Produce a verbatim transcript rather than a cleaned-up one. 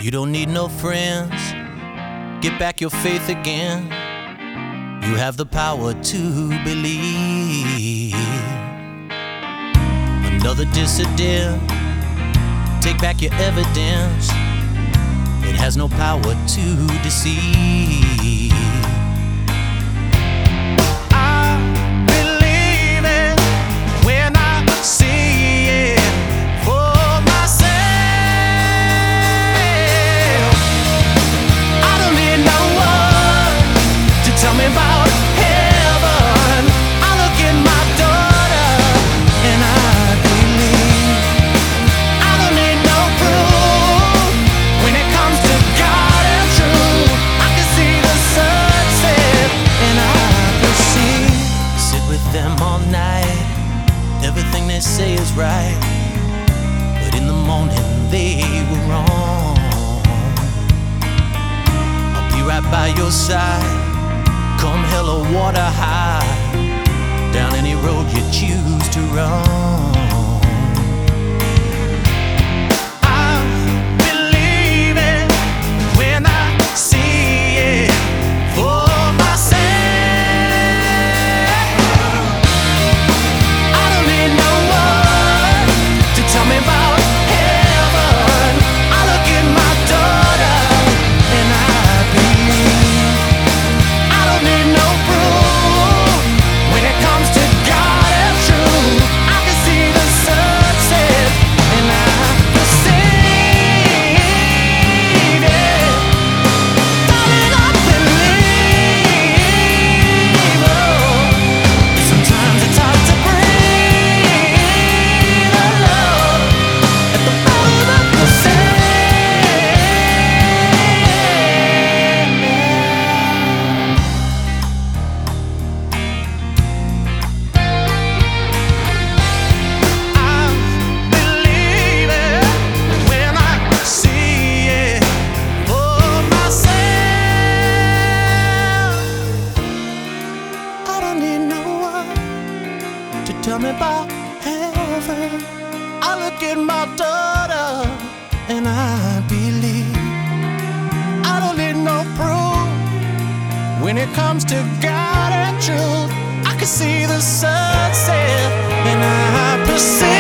You don't need no friends, get back your faith again. You have the power to believe. Another dissident, take back your evidence. It has no power to deceive. I believe it when I see it for myself. I don't need no one to tell me about heaven. I look at my daughter and I believe. I don't need no proof when it comes to God and truth. I can see the sunset and I perceive. Sit with them all night, everything they say is right, but in the morning they were wrong. I'll be right by your side, come hell or water high, down any road you choose to run. I believe it when I see it for myself. I don't need no one to tell me about heaven. I look at my daughter and I believe. I don't need no proof when it comes to God and truth. I can see the sunset and I perceive it. Darling, I believe. Oh, sometimes it's hard to breathe alone at the bottom of the sand. I believe it when I see it for myself. I don't need no one to tell me about heaven. I look at my daughter and I believe. I don't need no proof when it comes to God and truth. I can see the sunset and I perceive.